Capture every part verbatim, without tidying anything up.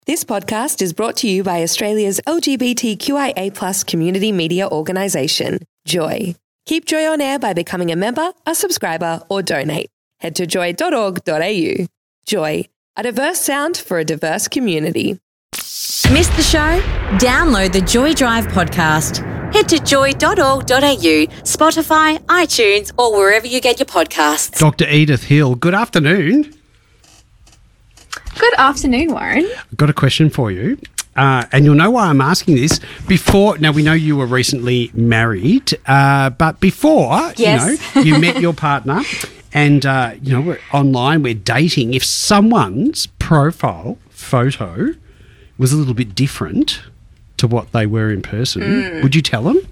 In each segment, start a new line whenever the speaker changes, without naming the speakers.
This podcast is brought to you by Australia's L G B T Q I A plus community media organisation, Joy. Keep Joy on air by becoming a member, a subscriber or donate. Head to joy dot org dot a u. Joy, a diverse sound for a diverse community.
Missed the show? Download the Joy Drive podcast. Head to joy dot org dot a u, Spotify, iTunes or wherever you get your podcasts.
Doctor Edith Hill, good afternoon.
Good afternoon, Warren.
I've got a question for you. Uh, and you'll know why I'm asking this. Before, now we know you were recently married, uh, but before,
Yes.
you know, you met your partner and, uh, you know, we're online, we're dating. If someone's profile photo was a little bit different to what they were in person, mm. would you tell them?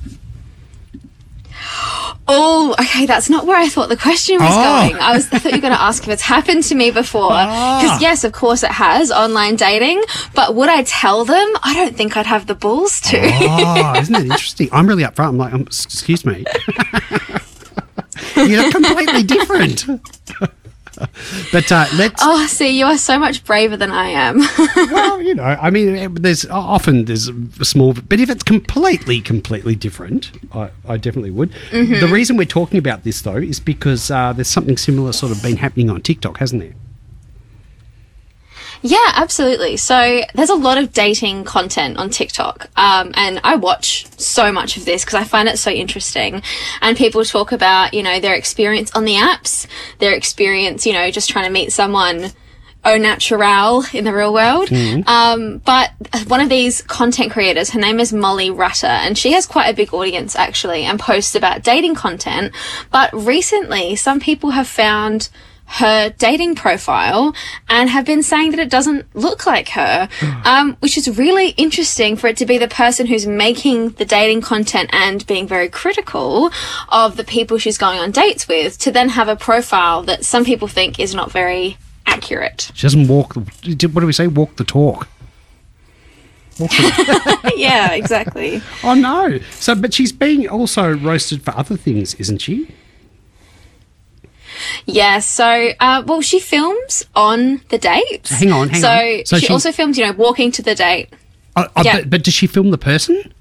Oh, okay, that's not where I thought the question was
oh.
going. I was I thought you were going to ask if it's happened to me before. Because,
oh.
yes, of course it has, online dating. But would I tell them? I don't think I'd have the balls to.
Oh, isn't that interesting? I'm really upfront. I'm like, um, excuse me. You're completely different. But uh, let's...
Oh, see, you are so much braver than I am.
Well, you know, I mean, there's often there's a small... But if it's completely, completely different, I, I definitely would. Mm-hmm. The reason we're talking about this, though, is because uh, there's something similar sort of been happening on TikTok, hasn't there?
Yeah, absolutely. So there's a lot of dating content on TikTok, um, and I watch so much of this because I find it so interesting. And people talk about, you know, their experience on the apps, their experience, you know, just trying to meet someone au naturel in the real world. Mm-hmm. Um, but one of these content creators, her name is Molly Rutter, and she has quite a big audience actually and posts about dating content. But recently, some people have found her dating profile and have been saying that it doesn't look like her, um, which is really interesting for it to be the person who's making the dating content and being very critical of the people she's going on dates with to then have a profile that some people think is not very accurate.
She doesn't walk, what do we say, walk the talk. Walk the
Yeah, exactly.
Oh, no. So, but she's being also roasted for other things, isn't she?
Yeah, so, uh, well, she films on the dates.
Hang on, hang
so
on. So
she,
she
also films, you know, walking to the date.
Oh, oh,
yeah.
but, but does she film the person?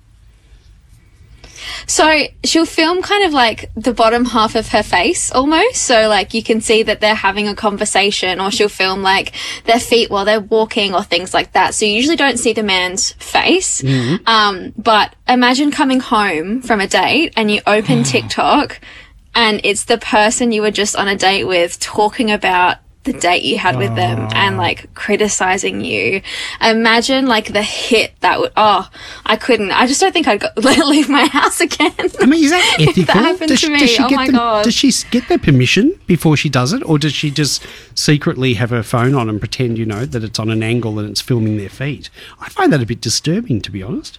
So she'll film kind of like the bottom half of her face almost. So like you can see that they're having a conversation, or she'll film like their feet while they're walking or things like that. So you usually don't see the man's face. Mm-hmm. Um, but imagine coming home from a date and you open TikTok and it's the person you were just on a date with talking about the date you had with them and like criticizing you. Imagine like the hit that would, oh, I couldn't, I just don't think I'd go, leave my house again.
I mean, is that ethical?
That happened
does,
to me.
Does she
oh
get
my
them,
God.
Does she get their permission before she does it, or does she just secretly have her phone on and pretend, you know, that it's on an angle and it's filming their feet? I find that a bit disturbing, to be honest.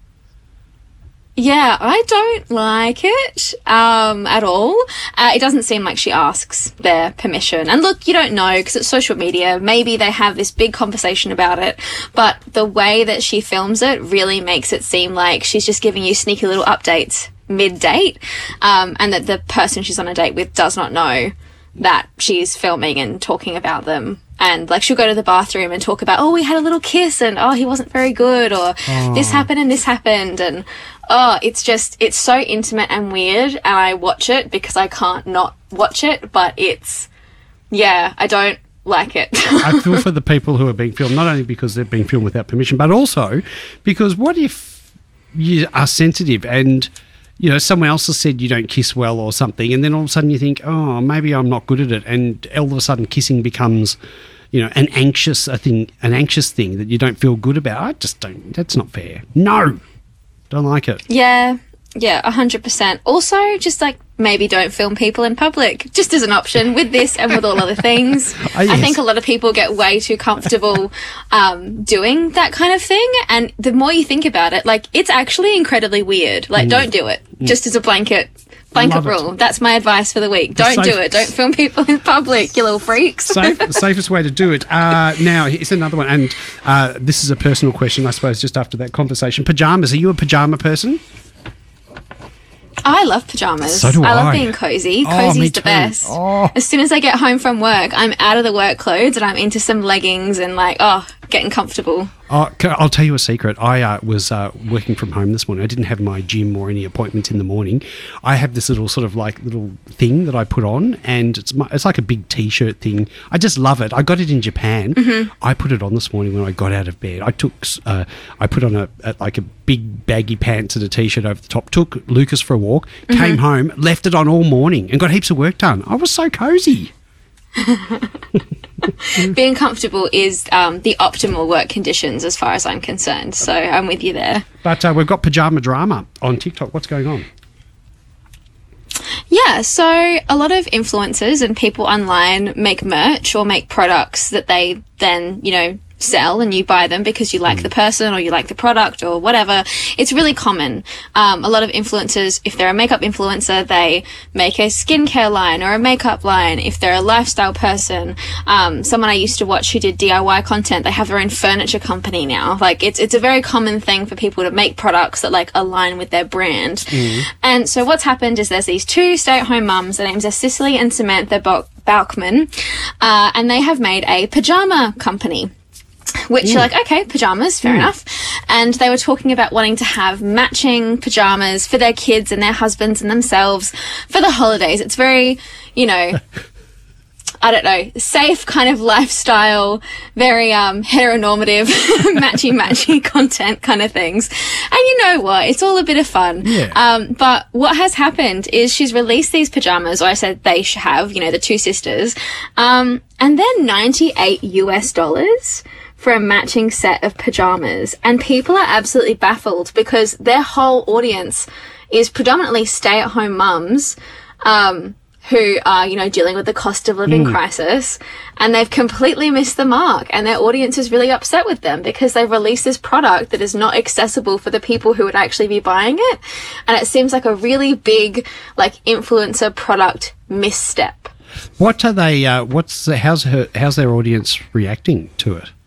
Yeah, I don't like it um, at all. Uh, it doesn't seem like she asks their permission. And look, you don't know because it's social media. Maybe they have this big conversation about it, but the way that she films it really makes it seem like she's just giving you sneaky little updates mid-date, um, and that the person she's on a date with does not know that she's filming and talking about them. And like she'll go to the bathroom and talk about, oh, we had a little kiss and oh, he wasn't very good, or oh. this happened and this happened. And oh, it's just, it's so intimate and weird. And I watch it because I can't not watch it. But it's, yeah, I don't like it.
I feel for the people who are being filmed, not only because they're being filmed without permission, but also because what if you are sensitive and, you know, someone else has said you don't kiss well or something, and then all of a sudden you think, oh, maybe I'm not good at it, and all of a sudden kissing becomes, you know, an anxious a thing, an anxious thing that you don't feel good about. I just don't. That's not fair. No, don't like it.
Yeah, yeah, a hundred percent. Also, just like maybe don't film people in public, just as an option with this and with all other things. Oh, yes. I think a lot of people get way too comfortable um, doing that kind of thing. And the more you think about it, like, it's actually incredibly weird. Like, mm. don't do it. Mm. Just as a blanket blanket rule. It. That's my advice for the week. The don't safe- do it. Don't film people in public, you little freaks.
Safe, the safest way to do it. Uh, now, here's another one. And uh, this is a personal question, I suppose, just after that conversation. Pajamas. Are you a pajama person?
I love pajamas.
So do I.
I love being cozy.
Oh,
Cozy's
me
the
too.
best.
Oh.
As soon as I get home from work, I'm out of the work clothes and I'm into some leggings and like, oh, getting comfortable?
Uh, I'll tell you a secret. I uh, was uh, working from home this morning. I didn't have my gym or any appointments in the morning. I have this little sort of like little thing that I put on, and it's my, it's like a big T-shirt thing. I just love it. I got it in Japan. Mm-hmm. I put it on this morning when I got out of bed. I took uh, I put on a, a like a big baggy pants and a T-shirt over the top. Took Lucas for a walk. Mm-hmm. Came home, left it on all morning, and got heaps of work done. I was so cozy.
Being comfortable is um, the optimal work conditions as far as I'm concerned. So I'm with you there.
But uh, we've got Pajama Drama on TikTok. What's going on?
Yeah, so a lot of influencers and people online make merch or make products that they then, you know, sell, and you buy them because you like mm. the person or you like the product or whatever. It's really common. Um, a lot of influencers, if they're a makeup influencer, they make a skincare line or a makeup line. If they're a lifestyle person, um, someone I used to watch who did D I Y content, they have their own furniture company now. Like it's it's a very common thing for people to make products that like align with their brand. Mm. And so what's happened is there's these two stay-at-home mums. Their names are Cicely and Samantha Bal- Balkman, uh, and they have made a pajama company. Which you're like, okay, pajamas, fair mm. enough. And they were talking about wanting to have matching pajamas for their kids and their husbands and themselves for the holidays. It's very, you know, I don't know, safe kind of lifestyle, very um, heteronormative, matchy-matchy content kind of things. And you know what? It's all a bit of fun.
Yeah.
Um, but what has happened is she's released these pajamas, or I said they should have, you know, the two sisters, um, and they're ninety-eight US dollars for a matching set of pajamas. And people are absolutely baffled because their whole audience is predominantly stay-at-home mums, um, who are, you know, dealing with the cost of living mm. crisis, and they've completely missed the mark, and their audience is really upset with them because they've released this product that is not accessible for the people who would actually be buying it. And it seems like a really big, like, influencer product misstep.
What are they, uh, what's, the, how's her, how's their audience reacting to it?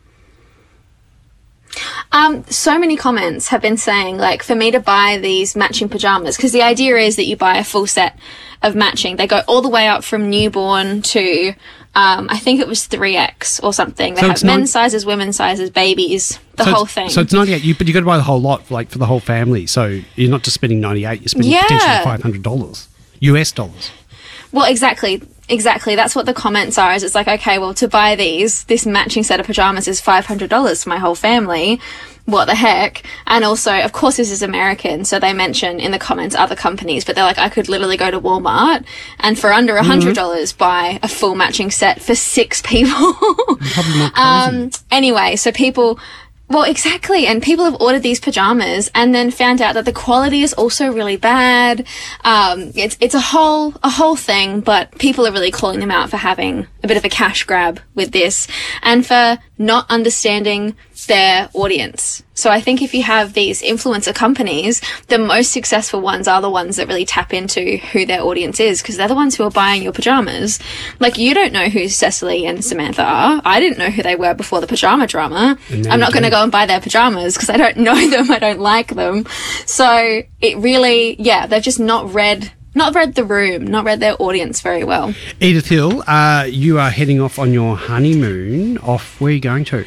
Um, so many comments have been saying, like, for me to buy these matching pajamas, because the idea is that you buy a full set of matching. They go all the way up from newborn to, um, I think it was three X or something. They so have men's not, sizes, women's sizes, babies, the
so
whole thing.
So it's ninety-eight, you, but you've got to buy the whole lot, like, for the whole family. So you're not just spending ninety-eight, you're spending yeah. potentially five hundred dollars, U S dollars.
Well, exactly. Exactly. That's what the comments are. Is it's like, okay, well, to buy these, this matching set of pajamas is five hundred dollars for my whole family. What the heck? And also, of course, this is American, so they mention in the comments other companies, but they're like, I could literally go to Walmart and for under one hundred dollars mm-hmm. buy a full matching set for six people. um, anyway, so people... Well, exactly. And people have ordered these pajamas and then found out that the quality is also really bad. Um, it's, it's a whole, a whole thing, but people are really calling them out for having a bit of a cash grab with this and for not understanding their audience. So I think if you have these influencer companies, the most successful ones are the ones that really tap into who their audience is, because they're the ones who are buying your pajamas. Like, you don't know who Cecily and Samantha are. I didn't know who they were before the pajama drama. I'm not going to go and buy their pajamas because I don't know them. I don't like them. So it really, yeah, they've just not read Not read the room, not read their audience very well.
Edith Hill, uh, you are heading off on your honeymoon. Off, where are you going to?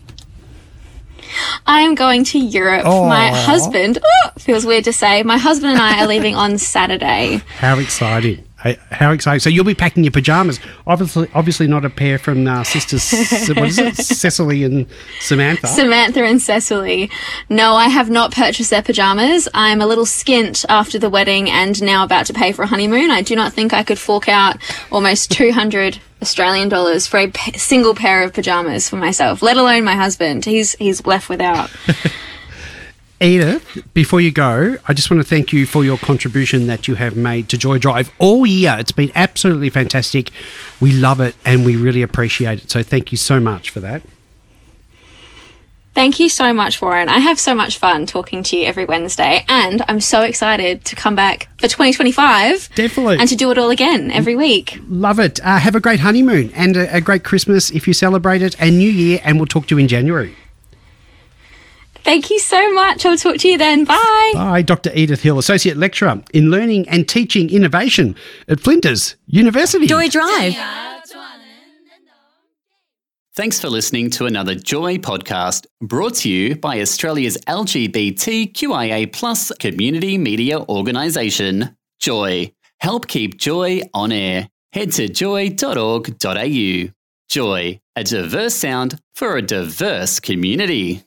I am going to Europe.
Oh.
My husband, oh, feels weird to say, my husband and I are leaving on Saturday.
How exciting. How exciting. So you'll be packing your pajamas. Obviously obviously not a pair from uh, sisters, what is it, Cecily and Samantha?
Samantha and Cecily. No, I have not purchased their pajamas. I'm a little skint after the wedding and now about to pay for a honeymoon. I do not think I could fork out almost two hundred Australian dollars for a p- single pair of pajamas for myself, let alone my husband. He's, he's left without.
Edith, before you go, I just want to thank you for your contribution that you have made to Joy Drive all year. It's been absolutely fantastic. We love it and we really appreciate it. So thank you so much for that.
Thank you so much, Warren. I have so much fun talking to you every Wednesday, and I'm so excited to come back for twenty twenty-five.
Definitely.
And to do it all again every week.
Love it. Uh, have a great honeymoon and a, a great Christmas if you celebrate it, and New Year, and we'll talk to you in January.
Thank you so much. I'll talk to you then. Bye.
Bye. Doctor Edith Hill, Associate Lecturer in Learning and Teaching Innovation at Flinders University.
Joy Drive.
Thanks for listening to another Joy podcast brought to you by Australia's L G B T Q I A plus community media organisation, Joy. Help keep Joy on air. Head to joy dot org dot a u. Joy, a diverse sound for a diverse community.